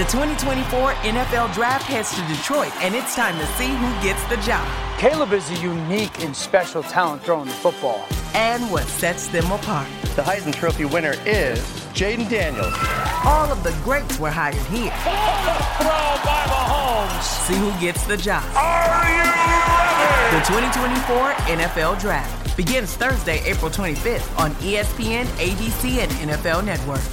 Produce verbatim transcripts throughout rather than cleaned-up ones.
The twenty twenty-four N F L Draft heads to Detroit, and it's time to see who gets the job. Caleb is a unique and special talent throwing the football. And what sets them apart. The Heisman Trophy winner is Jaden Daniels. All of the greats were hired here. Throw by Mahomes. See who gets the job. Are you ready? The twenty twenty-four N F L Draft begins Thursday, April twenty-fifth on E S P N, A B C, and N F L Network.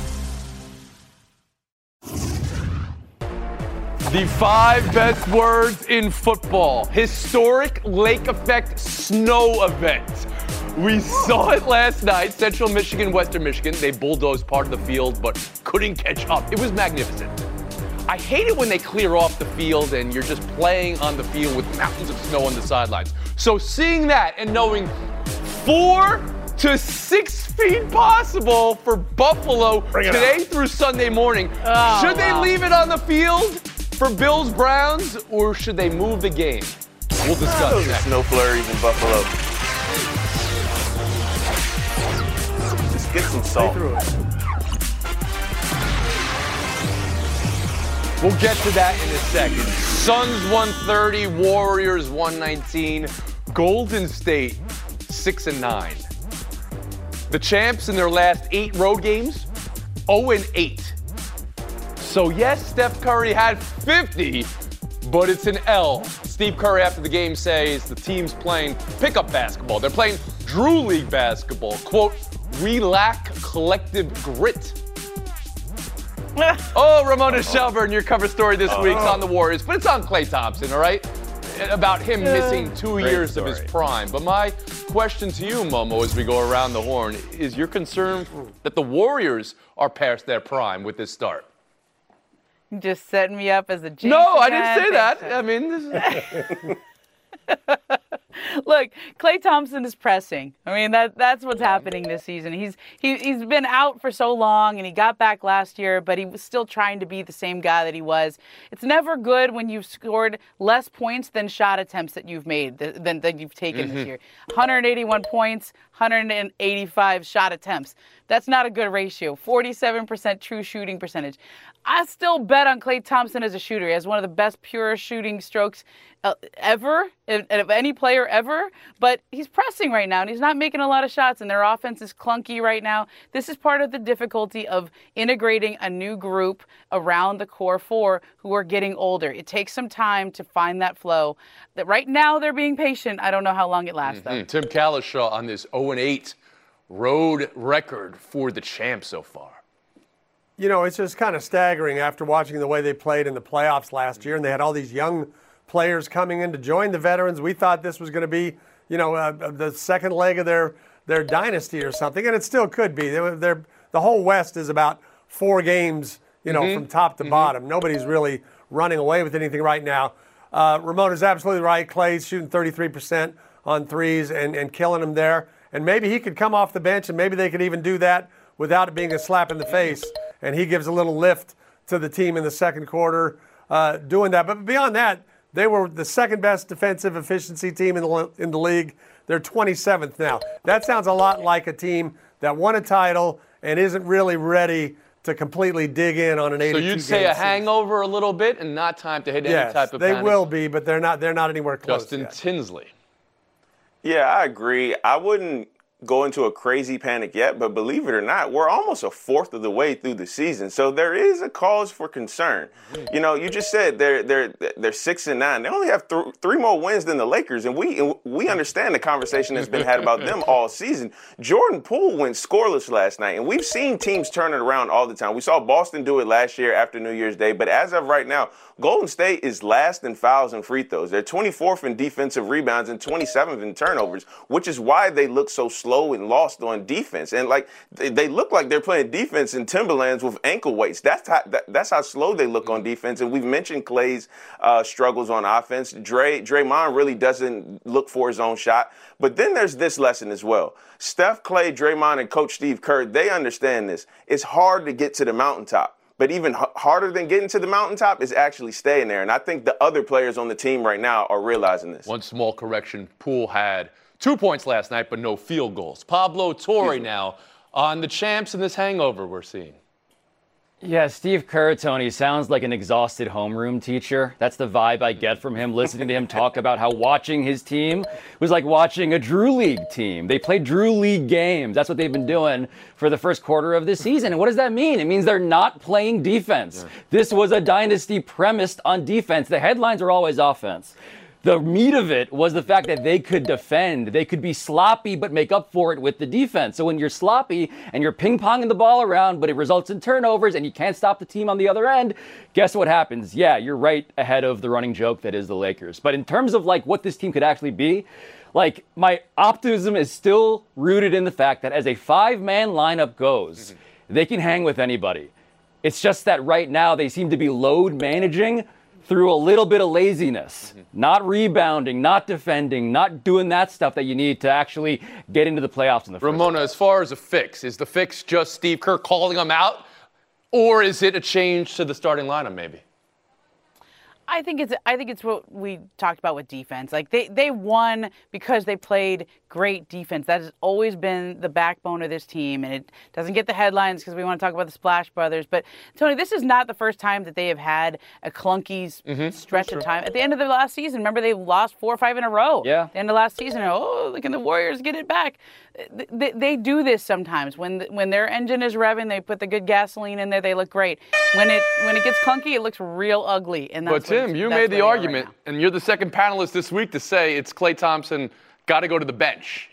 The five best words in football. Historic lake effect snow event. We saw it last night. Central Michigan, Western Michigan. They bulldozed part of the field, but couldn't catch up. It was magnificent. I hate it when they clear off the field and you're just playing on the field with mountains of snow on the sidelines. So seeing that and knowing four to six feet possible for Buffalo today out. through Sunday morning. Oh, Should they wow. leave it on the field for Bills Browns, or should they move the game? We'll discuss Those are next. snow flurries in Buffalo. Just get some salt. We'll get to that in a second. Suns one thirty, Warriors one nineteen, Golden State six and nine. The champs in their last eight road games, oh and eight. So yes, Steph Curry had fifty, but it's an L. Steve Curry after the game says the team's playing pickup basketball. They're playing Drew League basketball. Quote, we lack collective grit. Oh, Ramona Shelburne, your cover story this Oh. week's on the Warriors, but it's on Klay Thompson, all right? About him missing two Great years story. of his prime. But my question to you, Momo, as we go around the horn, is you're concerned that the Warriors are past their prime with this start? Just setting me up as a jinx. No, I again. didn't say that. Thanks, I mean, this is... Look, Klay Thompson is pressing. I mean, that that's what's happening this season. He's he, he's been out for so long, and he got back last year, but he was still trying to be the same guy that he was. It's never good when you've scored less points than shot attempts that you've made, th- than, than you've taken Mm-hmm. this year. one hundred eighty-one points, one hundred eighty-five shot attempts. That's not a good ratio. forty-seven percent true shooting percentage. I still bet on Klay Thompson as a shooter. He has one of the best pure shooting strokes uh, ever, of, of any player ever. But he's pressing right now, and he's not making a lot of shots, and their offense is clunky right now. This is part of the difficulty of integrating a new group around the core four who are getting older. It takes some time to find that flow. That right now they're being patient. I don't know how long it lasts, though. Mm, Tim Kalishaw on this oh and eight road record for the champ so far. You know, it's just kind of staggering after watching the way they played in the playoffs last year, and they had all these young players coming in to join the veterans. We thought this was going to be, you know, uh, the second leg of their their dynasty or something, and it still could be. They're, they're, the whole West is about four games, you know, Mm-hmm. from top to Mm-hmm. bottom. Nobody's really running away with anything right now. Uh, Ramon is absolutely right. Clay's shooting thirty-three percent on threes and, and killing them there. And maybe he could come off the bench, and maybe they could even do that without it being a slap in the face. And he gives a little lift to the team in the second quarter uh, doing that. But beyond that, they were the second best defensive efficiency team in the, in the league. They're twenty-seventh now. That sounds a lot like a team that won a title and isn't really ready to completely dig in on an eighty-two So game you'd say a season. hangover a little bit and not time to hit Yes, any type of they panic. will be, but they're not. They're not anywhere close Justin yet. Tinsley. Yeah, I agree. I wouldn't go into a crazy panic yet, but believe it or not, we're almost a fourth of the way through the season. So there is a cause for concern. You know, you just said they're they're they're six and nine. They only have th- three more wins than the Lakers, and we and we understand the conversation that's been had about them all season. Jordan Poole went scoreless last night, and we've seen teams turn it around all the time. We saw Boston do it last year after New Year's Day, but as of right now, Golden State is last in fouls and free throws. They're twenty-fourth in defensive rebounds and twenty-seventh in turnovers, which is why they look so slow and lost on defense. And like they, they look like they're playing defense in Timberlands with ankle weights. That's how that, that's how slow they look on defense. And we've mentioned Klay's uh, struggles on offense. Dre Draymond really doesn't look for his own shot. But then there's this lesson as well. Steph, Klay, Draymond, and Coach Steve Kerr, they understand this. It's hard to get to the mountaintop. But even h- harder than getting to the mountaintop is actually staying there. And I think the other players on the team right now are realizing this. One small correction, Poole had two points last night, but no field goals. Pablo Torre now on the champs in this hangover we're seeing. Yeah, Steve Kerr, Tony, sounds like an exhausted homeroom teacher. That's the vibe I get from him, listening to him talk about how watching his team was like watching a Drew League team. They play Drew League games. That's what they've been doing for the first quarter of this season. And what does that mean? It means they're not playing defense. Yeah. This was a dynasty premised on defense. The headlines are always offense. The meat of it was the fact that they could defend. They could be sloppy but make up for it with the defense. So when you're sloppy and you're ping-ponging the ball around, but it results in turnovers and you can't stop the team on the other end, guess what happens? Yeah, you're right ahead of the running joke that is the Lakers. But in terms of like what this team could actually be, like my optimism is still rooted in the fact that as a five-man lineup goes, mm-hmm. they can hang with anybody. It's just that right now they seem to be load managing through a little bit of laziness, mm-hmm. not rebounding, not defending, not doing that stuff that you need to actually get into the playoffs in the first Ramona, place. As far as a fix, is the fix just Steve Kerr calling them out, or is it a change to the starting lineup maybe? I think it's I think it's what we talked about with defense. Like they, they won because they played great defense. That has always been the backbone of this team, and it doesn't get the headlines because we want to talk about the Splash Brothers. But Tony, this is not the first time that they have had a clunky mm-hmm. stretch of time. At the end of the last season, remember they lost four or five in a row. Yeah. At the end of last season, oh, look at the Warriors get it back. They, they do this sometimes. When when their engine is revving, they put the good gasoline in there. They look great. When it when it gets clunky, it looks real ugly. And that's but Tim, you made the argument, right, and you're the second panelist this week to say it's Klay Thompson got to go to the bench.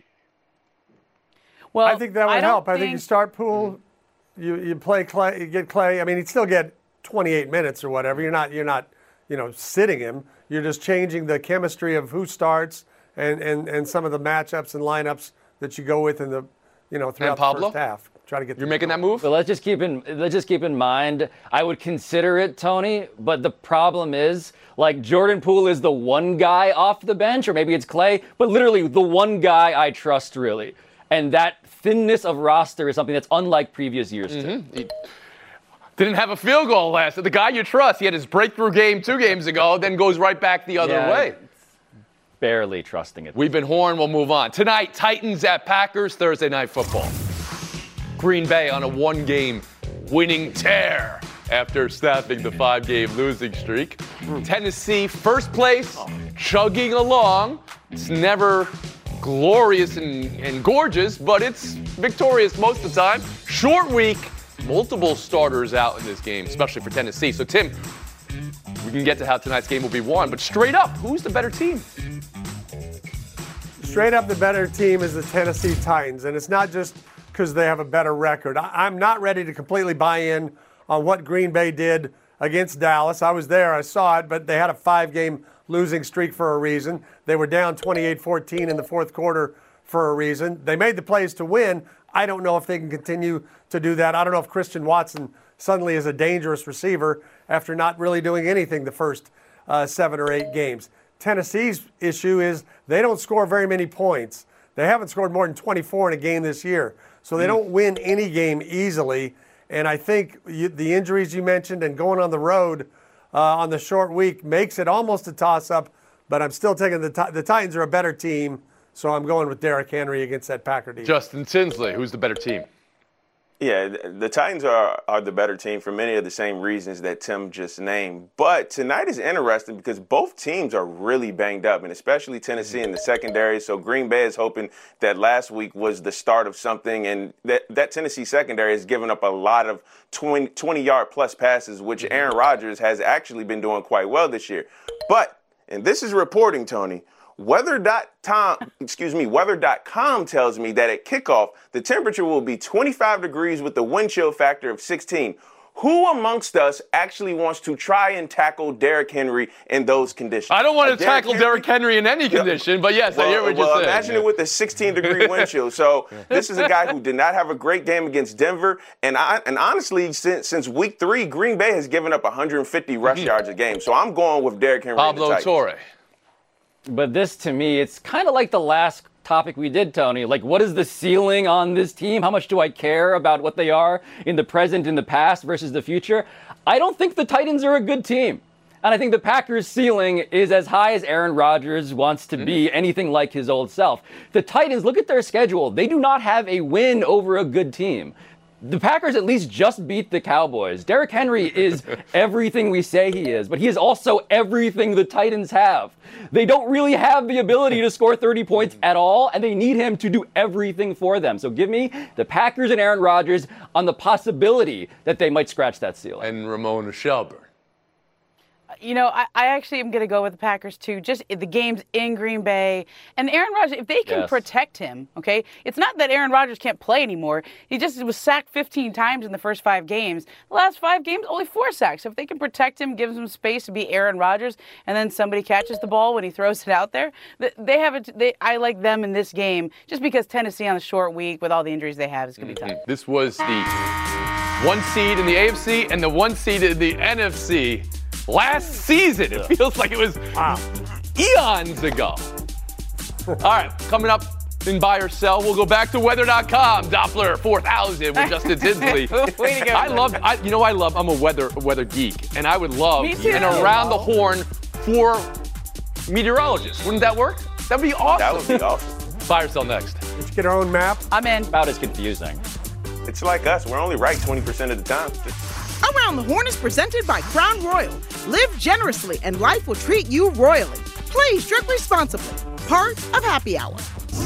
Well, I think that would I help. Think... I think you start Poole, you you play Klay, you get Klay. I mean, he'd still get twenty-eight minutes or whatever. You're not you're not you know sitting him. You're just changing the chemistry of who starts and and and some of the matchups and lineups that you go with in the, you know, throughout the first half. Try to get. You're making that move. But let's just keep in let's just keep in mind. I would consider it, Tony. But the problem is, like, Jordan Poole is the one guy off the bench, or maybe it's Klay, but literally the one guy I trust really. And that thinness of roster is something that's unlike previous years. Mm-hmm. He didn't have a field goal last. The guy you trust, he had his breakthrough game two games ago, then goes right back the other yeah. way. Barely trusting it. We've been horned. We'll move on. Tonight, Titans at Packers, Thursday Night Football. Green Bay on a one-game winning tear after snapping the five-game losing streak. Tennessee, first place, chugging along. It's never glorious and, and gorgeous, but it's victorious most of the time. Short week, multiple starters out in this game, especially for Tennessee. So, Tim, we can get to how tonight's game will be won, but straight up, who's the better team? Straight up, the better team is the Tennessee Titans, and it's not just because they have a better record. I, I'm not ready to completely buy in on what Green Bay did against Dallas. I was there, I saw it, but they had a five-game losing streak for a reason. They were down twenty-eight fourteen in the fourth quarter for a reason. They made the plays to win. I don't know if they can continue to do that. I don't know if Christian Watson suddenly is a dangerous receiver after not really doing anything the first uh, seven or eight games. Tennessee's issue is they don't score very many points. They haven't scored more than twenty-four in a game this year. So they don't win any game easily. And I think you, the injuries you mentioned and going on the road uh, on the short week makes it almost a toss-up. But I'm still taking the the Titans are a better team, so I'm going with Derrick Henry against that Packer defense. Justin Tinsley, who's the better team? Yeah, the Titans are, are the better team for many of the same reasons that Tim just named. But tonight is interesting because both teams are really banged up, and especially Tennessee in the secondary. So Green Bay is hoping that last week was the start of something, and that, that Tennessee secondary has given up a lot of twenty-yard plus passes, which Aaron Rodgers has actually been doing quite well this year. But, and this is reporting, Tony, Weather dot com, excuse me, weather dot com tells me that at kickoff, the temperature will be twenty-five degrees with a wind chill factor of sixteen. Who amongst us actually wants to try and tackle Derrick Henry in those conditions? I don't want uh, to tackle Henry, Derrick Henry in any condition, but yes, well, I hear what well, you're saying. Imagine yeah. it with a sixteen-degree wind chill. So this is a guy who did not have a great game against Denver, and I, and honestly, since since week three, Green Bay has given up one hundred fifty rush mm-hmm. yards a game. So I'm going with Derrick Henry. Pablo Torre. But this, to me, it's kind of like the last topic we did, Tony. Like, what is the ceiling on this team? How much do I care about what they are in the present, in the past versus the future? I don't think the Titans are a good team. And I think the Packers' ceiling is as high as Aaron Rodgers wants to be, anything like his old self. The Titans, look at their schedule. They do not have a win over a good team. The Packers at least just beat the Cowboys. Derrick Henry is everything we say he is, but he is also everything the Titans have. They don't really have the ability to score thirty points at all, and they need him to do everything for them. So give me the Packers and Aaron Rodgers on the possibility that they might scratch that ceiling. And Ramona Shelburne. You know, I, I actually am going to go with the Packers, too. Just the game's in Green Bay. And Aaron Rodgers, if they can Yes. protect him, okay, it's not that Aaron Rodgers can't play anymore. He just was sacked fifteen times in the first five games. The last five games, only four sacks. So if they can protect him, give him space to be Aaron Rodgers, and then somebody catches the ball when he throws it out there, they have it. They, I like them in this game just because Tennessee on the short week with all the injuries they have is going to be tough. This was the one seed in the A F C and the one seed in the N F C. Last season, it feels like it was wow. eons ago. All right, coming up in Buy or Sell, we'll go back to weather dot com. Doppler four thousand with Justin Tinsley. Way to go. I love, I, you know, I love. I'm a weather weather geek, and I would love Me too. an around the horn for meteorologists. Wouldn't that work? That'd be awesome. That would be awesome. Buy or Sell next. Let's get our own map. I'm in. About as confusing. It's like us. We're only right twenty percent of the time. Around the Horn is presented by Crown Royal. Live generously and life will treat you royally. Please drink responsibly. Part of Happy Hour.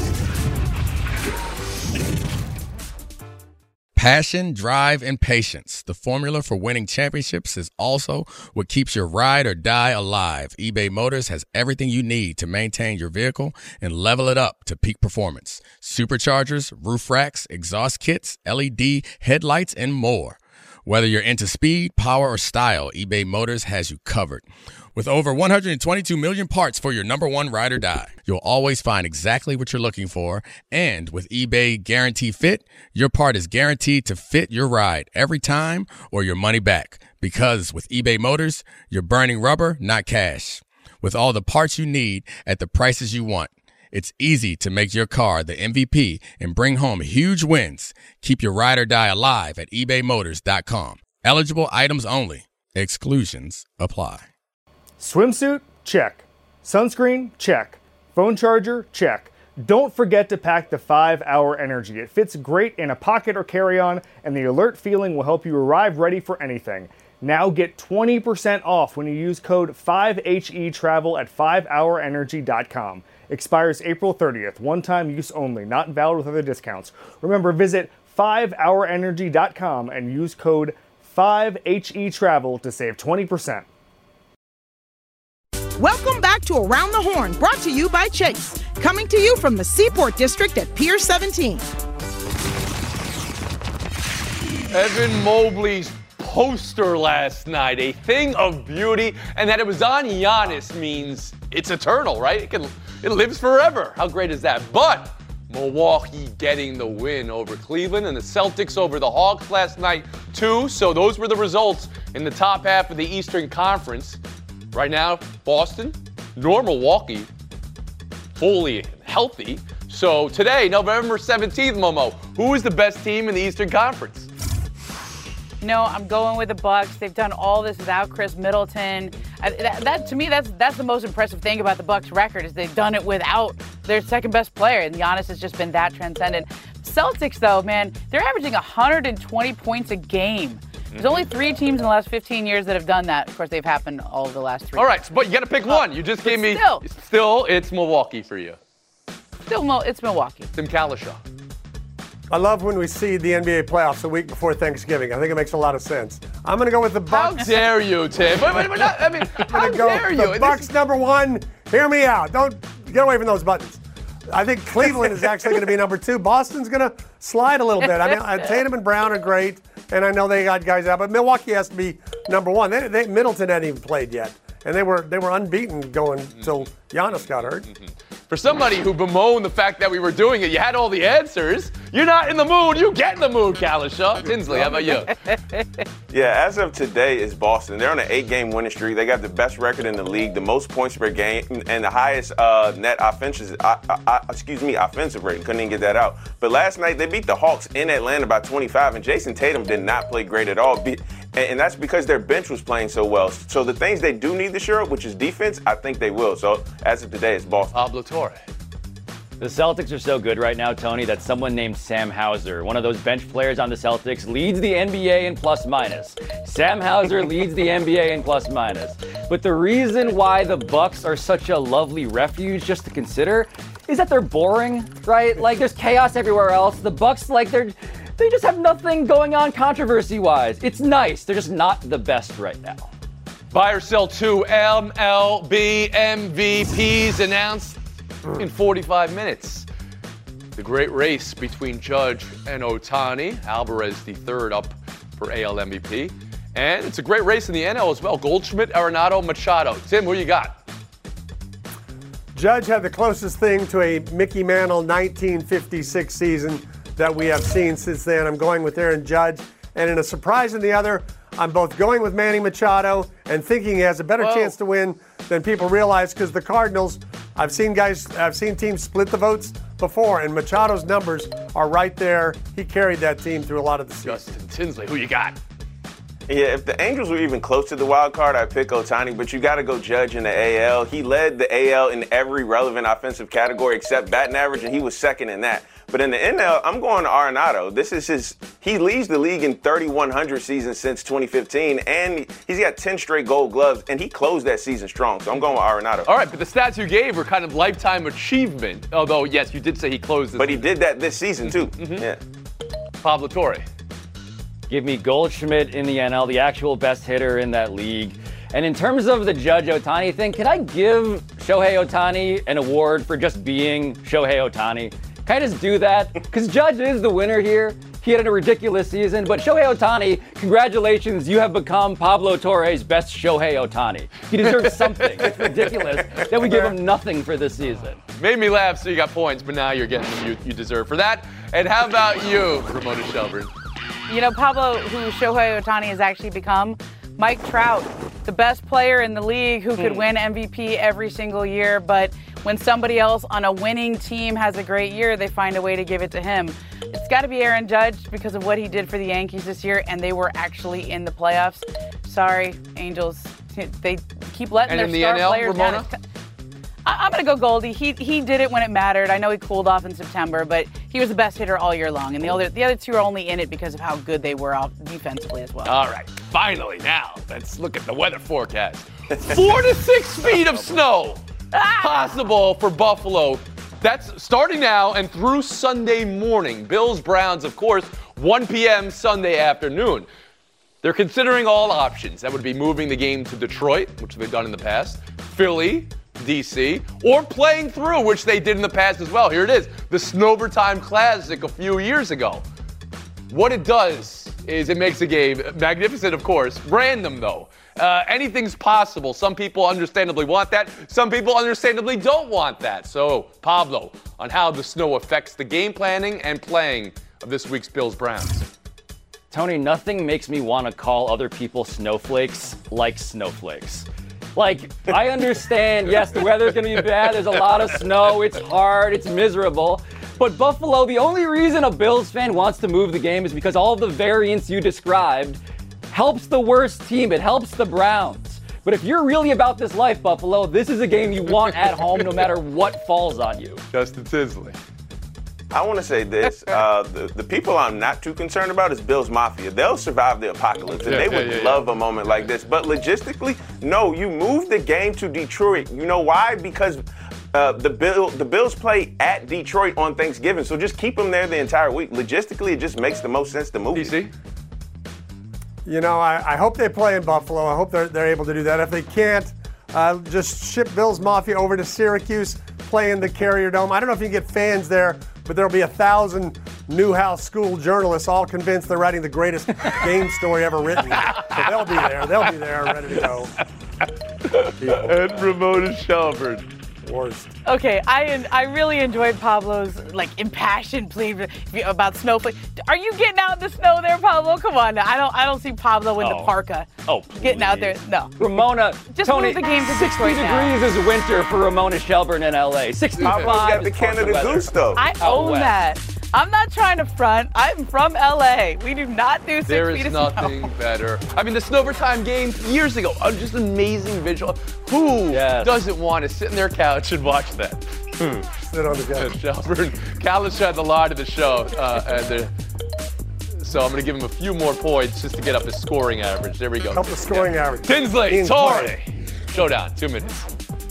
Passion, drive, and patience. The formula for winning championships is also what keeps your ride or die alive. eBay Motors has everything you need to maintain your vehicle and level it up to peak performance. Superchargers, roof racks, exhaust kits, L E D headlights, and more. Whether you're into speed, power, or style, eBay Motors has you covered. With over one hundred twenty-two million parts for your number one ride or die, you'll always find exactly what you're looking for. And with eBay Guarantee Fit, your part is guaranteed to fit your ride every time or your money back. Because with eBay Motors, you're burning rubber, not cash. With all the parts you need at the prices you want, it's easy to make your car the M V P and bring home huge wins. Keep your ride or die alive at ebay motors dot com. Eligible items only. Exclusions apply. Swimsuit? Check. Sunscreen? Check. Phone charger? Check. Don't forget to pack the five hour Energy. It fits great in a pocket or carry-on, and the alert feeling will help you arrive ready for anything. Now get twenty percent off when you use code five H E travel at five hour energy dot com. Expires April thirtieth. One-time use only. Not valid with other discounts. Remember, visit five hour energy dot com and use code five H E travel to save twenty percent. Welcome back to Around the Horn, brought to you by Chase. Coming to you from the Seaport District at Pier seventeen. Evan Mobley's poster last night, a thing of beauty, and that it was on Giannis means it's eternal, right? It can, it lives forever. How great is that? But Milwaukee getting the win over Cleveland and the Celtics over the Hawks last night too. So those were the results in the top half of the Eastern Conference. Right now, Boston nor Milwaukee fully healthy. So today, November seventeenth, Momo, who is the best team in the Eastern Conference? No, I'm going with the Bucks. They've done all this without Chris Middleton. I, that, that to me, that's that's the most impressive thing about the Bucks' record is they've done it without their second best player, and Giannis has just been that transcendent. Celtics, though, man, they're averaging one hundred twenty points a game. There's only three teams in the last fifteen years that have done that. Of course, they've happened all of the last three. All right, but you got to pick one. You just gave me. Still, still, it's Milwaukee for you. Still, it's Milwaukee. Tim Kalishaw. I love when we see the N B A playoffs a week before Thanksgiving. I think it makes a lot of sense. I'm going to go with the Bucks. How dare you, Tim? But, but, but not, I mean, how I'm gonna dare go you? The Bucks this... number one. Hear me out. Don't get away from those buttons. I think Cleveland is actually going to be number two. Boston's going to slide a little bit. I mean, Tatum and Brown are great, and I know they got guys out, but Milwaukee has to be number one. They, they, Middleton hadn't even played yet, and they were they were unbeaten going until Giannis got hurt. For somebody who bemoaned the fact that we were doing it, you had all the answers. You're not in the mood. You get in the mood, Kalishaw. Tinsley, how about you? Yeah, as of today, it's Boston. They're on an eight-game winning streak. They got the best record in the league, the most points per game, and the highest uh, net offensive, uh, uh, excuse me, offensive rating. Couldn't even get that out. But last night, they beat the Hawks in Atlanta by twenty-five, and Jason Tatum did not play great at all. Be- and that's because their bench was playing so well. So the things they do need to shore up, which is defense, I think they will. So as of today, it's Boston. Pablo Torre. The Celtics are so good right now, Tony, that someone named Sam Hauser, one of those bench players on the Celtics, leads the N B A in plus minus. Sam Hauser leads the N B A in plus minus. But the reason why the Bucks are such a lovely refuge just to consider is that they're boring, right? Like, there's chaos everywhere else. The Bucks, like, they're they just have nothing going on controversy-wise. It's nice. They're just not the best right now. Buy or sell two M L B M V Ps announced in forty-five minutes. The great race between Judge and Ohtani. Alvarez, the third, up for A L M V P. And it's a great race in the N L as well. Goldschmidt, Arenado, Machado. Tim, who you got? Judge had the closest thing to a Mickey Mantle nineteen fifty-six season that we have seen since then. I'm going with Aaron Judge. And in a surprise in the other, I'm both going with Manny Machado and thinking he has a better Whoa. chance to win than people realize, because the Cardinals, I've seen guys, I've seen teams split the votes before, and Machado's numbers are right there. He carried that team through a lot of the season. Justin Tinsley, who you got? Yeah, if the Angels were even close to the wild card, I'd pick Ohtani, but you got to go Judge in the A L. He led the A L in every relevant offensive category except batting average, and he was second in that. But in the N L, I'm going to Arenado. This is his, he leads the league in thirty-one hundred seasons since twenty fifteen, and he's got ten straight gold gloves, and he closed that season strong. So I'm going with Arenado. All right, but the stats you gave were kind of lifetime achievement, although, yes, you did say he closed this. But he did that this season, too. Mm-hmm. Yeah. Pablo Torre. Give me Goldschmidt in the N L, the actual best hitter in that league. And in terms of the Judge Ohtani thing, can I give Shohei Ohtani an award for just being Shohei Ohtani? Can I just do that? Because Judge is the winner here. He had a ridiculous season. But Shohei Ohtani, congratulations, you have become Pablo Torre's best Shohei Ohtani. He deserves something. It's ridiculous that we give him nothing for this season. Made me laugh, so you got points, but now you're getting them you, you deserve for that. And how about you, Ramona Shelburne? You know, Pablo, who Shohei Ohtani has actually become, Mike Trout, the best player in the league who could mm. win M V P every single year, but when somebody else on a winning team has a great year, they find a way to give it to him. It's got to be Aaron Judge because of what he did for the Yankees this year, and they were actually in the playoffs. Sorry, Angels. They keep letting and their in the star N L, players Ramona? down. I- I'm going to go Goldie. He he did it when it mattered. I know he cooled off in September, but he was the best hitter all year long. And the other the other two are only in it because of how good they were off defensively as well. All right, finally, now let's look at the weather forecast. Four to six feet of snow possible for Buffalo. That's starting now and through Sunday morning. Bills, Browns, of course, one p.m. Sunday afternoon. They're considering all options. That would be moving the game to Detroit, which they've done in the past, Philly, D C, or playing through, which they did in the past as well. Here it is, the Snowvertime Classic a few years ago. What it does is it makes the game magnificent, of course, random though. Uh, anything's possible. Some people understandably want that. Some people understandably don't want that. So, Pablo, on how the snow affects the game planning and playing of this week's Bills-Browns. Tony, nothing makes me want to call other people snowflakes like snowflakes. Like, I understand, yes, the weather's going to be bad. There's a lot of snow. It's hard. It's miserable. But Buffalo, the only reason a Bills fan wants to move the game is because all of the variants you described helps the worst team. It helps the Browns. But if you're really about this life, Buffalo, this is a game you want at home no matter what falls on you. Justin Tinsley. I want to say this. Uh, the, the people I'm not too concerned about is Bills Mafia. They'll survive the apocalypse, and yeah, they would yeah, yeah, love yeah. a moment like this. But logistically, no, you move the game to Detroit. You know why? Because uh, the, Bill, the Bills play at Detroit on Thanksgiving, so just keep them there the entire week. Logistically, it just makes the most sense to move D C? it. You know, I, I hope they play in Buffalo. I hope they're, they're able to do that. If they can't, uh, just ship Bills Mafia over to Syracuse, play in the Carrier Dome. I don't know if you can get fans there, but there'll be a thousand Newhouse School journalists all convinced they're writing the greatest game story ever written. So they'll be there. They'll be there, ready to go. People. And Ramona Shelburne. Worst. Okay, I I really enjoyed Pablo's like impassioned plea about snowflake. Are you getting out in the snow there, Pablo? Come on, now. I don't I don't see Pablo in Oh. the parka. Oh, getting out there. No. Ramona, Just Tony, move the game to sixty Detroit now. degrees is winter for Ramona Shelburne in L A. sixty-five Pablo's got the is perfect Canada weather. Goose, though. I Out own west. that. I'm not trying to front. I'm from L A. We do not do six There feet is of nothing snow. better. I mean, the Snowvertime game years ago, uh, just an amazing visual. Who Yes. doesn't want to sit in their couch and watch that? Sit on the couch. Shelburne, Kalish had the line of the show, uh, and uh, so I'm going to give him a few more points just to get up his scoring average. There we go. Help the scoring yeah. average. Tinsley, Ian Torrey. Clay. Showdown, two minutes.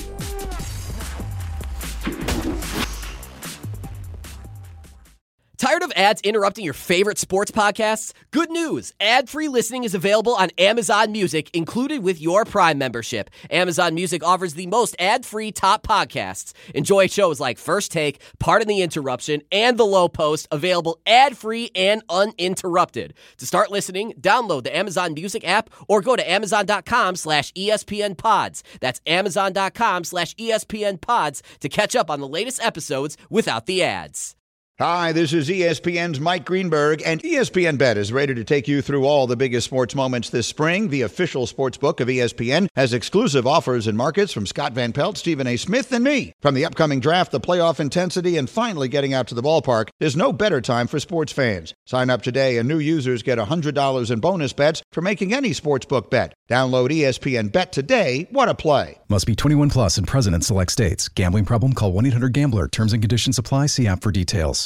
Tired of ads interrupting your favorite sports podcasts? Good news! Ad-free listening is available on Amazon Music, included with your Prime membership. Amazon Music offers the most ad-free top podcasts. Enjoy shows like First Take, Pardon the Interruption, and The Low Post, available ad-free and uninterrupted. To start listening, download the Amazon Music app or go to amazon.com slash ESPN pods. That's amazon.com slash ESPN pods to catch up on the latest episodes without the ads. Hi, this is E S P N's Mike Greenberg, and E S P N Bet is ready to take you through all the biggest sports moments this spring. The official sports book of E S P N has exclusive offers and markets from Scott Van Pelt, Stephen A. Smith, and me. From the upcoming draft, the playoff intensity, and finally getting out to the ballpark, there's no better time for sports fans. Sign up today, and new users get one hundred dollars in bonus bets for making any sportsbook bet. Download E S P N Bet today. What a play. Must be twenty-one plus and present in select states. Gambling problem? Call one eight hundred gambler. Terms and conditions apply. See app for details.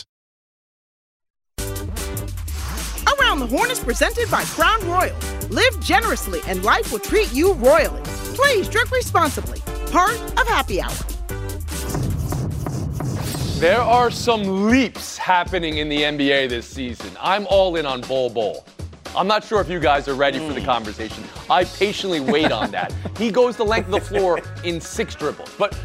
Around the Horn is presented by Crown Royal. Live generously and life will treat you royally. Please drink responsibly. Part of Happy Hour. There are some leaps happening in the N B A this season. I'm all in on Bol Bol. I'm not sure if you guys are ready for the conversation. I patiently wait on that. He goes the length of the floor in six dribbles. But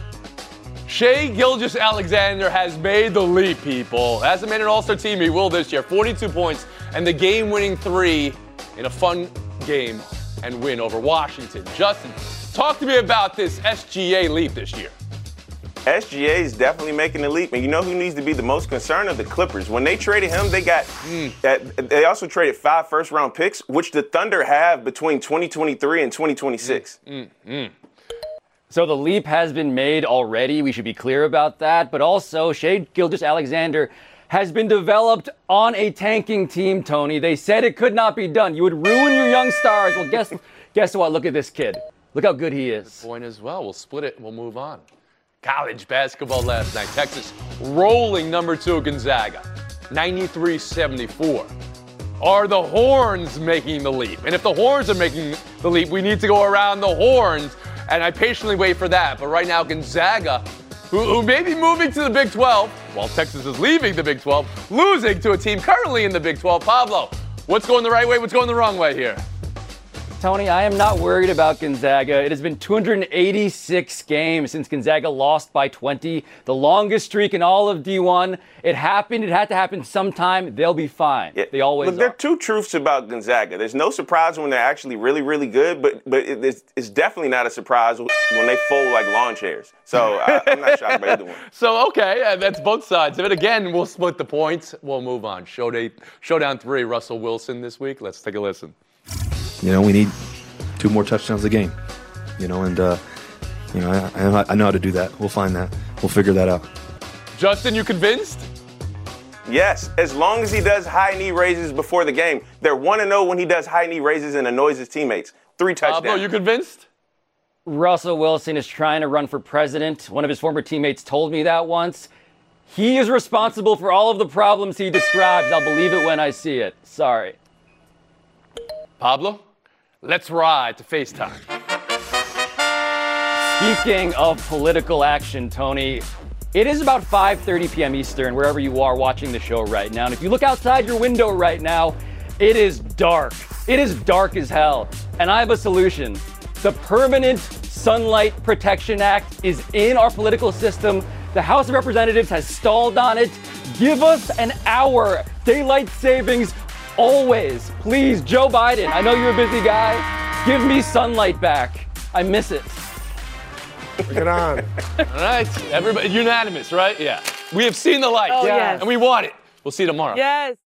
Shai Gilgeous-Alexander has made the leap, people. Hasn't made an All-Star team. He will this year. forty-two points and the game-winning three in a fun game and win over Washington. Justin, talk to me about this S G A leap this year. S G A is definitely making the leap, and you know who needs to be the most concerned of the Clippers. When they traded him, they got mm. uh, they also traded five first-round picks, which the Thunder have between twenty twenty-three and twenty twenty-six. Mm. Mm. So the leap has been made already. We should be clear about that. But also, Shai Gilgeous-Alexander has been developed on a tanking team, Tony. They said it could not be done. You would ruin your young stars. Well, guess guess what? Look at this kid. Look how good he is. Good point as well. We'll split it and we'll move on. College basketball last night. Texas rolling number two Gonzaga, ninety-three seventy-four. Are the Horns making the leap? And if the Horns are making the leap, we need to go around the Horns. And I patiently wait for that. But right now, Gonzaga, who, who may be moving to the Big twelve, while Texas is leaving the Big twelve, losing to a team currently in the Big twelve. Pablo, what's going the right way? What's going the wrong way here? Tony, I am not worried about Gonzaga. It has been two hundred eighty-six games since Gonzaga lost by twenty, the longest streak in all of D one. It happened. It had to happen sometime. They'll be fine. Yeah. They always Look, are. there are two truths about Gonzaga. There's no surprise when they're actually really, really good, but but it, it's, it's definitely not a surprise when they fold like lawn chairs. So I, I'm not shocked by either one. So, okay, uh, that's both sides of it. Again, we'll split the points. We'll move on. Showdown, showdown three, Russell Wilson this week. Let's take a listen. You know, we need two more touchdowns a game, you know, and, uh, you know, I, I know how to do that. We'll find that. We'll figure that out. Justin, you convinced? Yes, as long as he does high knee raises before the game. They're one and oh when he does high knee raises and annoys his teammates. Three touchdowns. Pablo, you convinced? Russell Wilson is trying to run for president. One of his former teammates told me that once. He is responsible for all of the problems he describes. I'll believe it when I see it. Sorry. Pablo, let's ride to FaceTime. Speaking of political action, Tony, it is about five thirty p.m. Eastern, wherever you are watching the show right now. And if you look outside your window right now, it is dark. It is dark as hell. And I have a solution. The Permanent Sunlight Protection Act is in our political system. The House of Representatives has stalled on it. Give us an hour. Daylight savings. Always, please, Joe Biden, I know you're a busy guy. Give me sunlight back. I miss it. Bring it on. All right, everybody, unanimous, right? Yeah. We have seen the light. Oh, yes. And we want it. We'll see you tomorrow. Yes.